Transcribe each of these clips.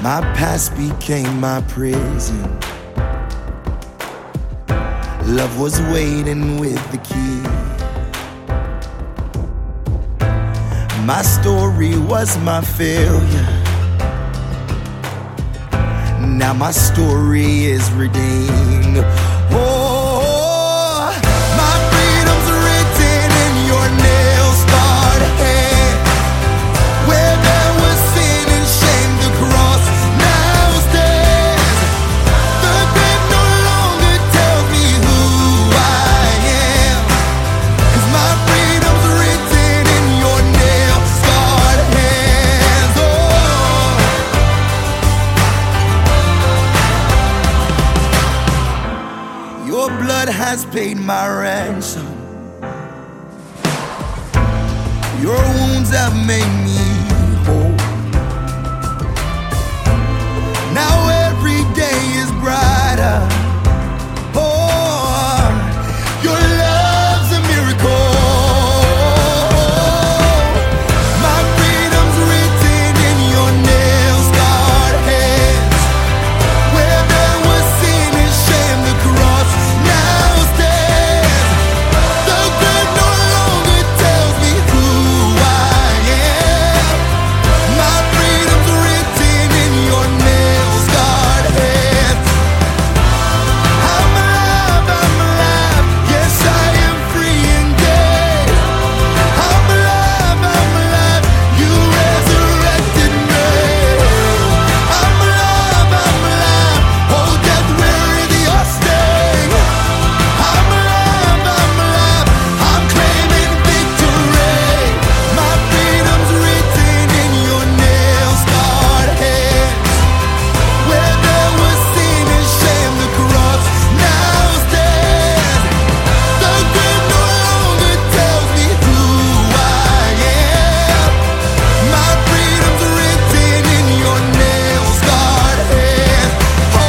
My past became my prison. Love was waiting with the key. My story was my failure. Now my story is redeemed. Oh, my freedom's written in your nail-scarred hand. Where there was sin and shame, the cross now stands. The grave no longer tells me who I am, 'cause my freedom's written in your nail-scarred hands. Oh, your blood has paid my ransom. Your wounds have made me whole. Now every day is brighter. Oh, your love's a miracle. My freedom's written in your nail-scarred hands. Where there was sin and shame, the cross now stands. The grave no longer tells me who I am. My freedom's written in your nail-scarred hands. I'm alive, yes I am free indeed. I'm alive, you resurrected me. I'm alive, oh death, where is your sting? I'm alive, I'm claiming victory. My freedom's written in your nail-scarred hands. Where there was sin and shame, the cross now stands. The grave no longer tells me who I am. My freedom's written in your nail-scarred hands. Oh,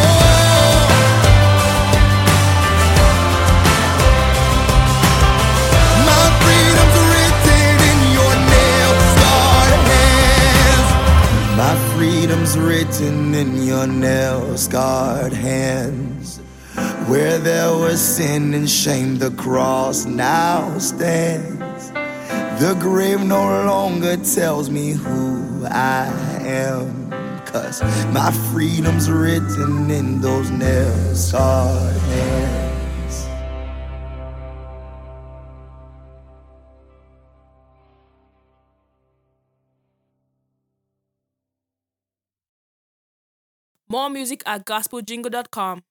my freedom's written in your nail-scarred hands. My freedom's written in your nail-scarred hands. Where there was sin and shame, the cross now stands. The grave no longer tells me who I am, 'cause my freedom's written in those nail-scarred hands. More music at gospeljingle.com.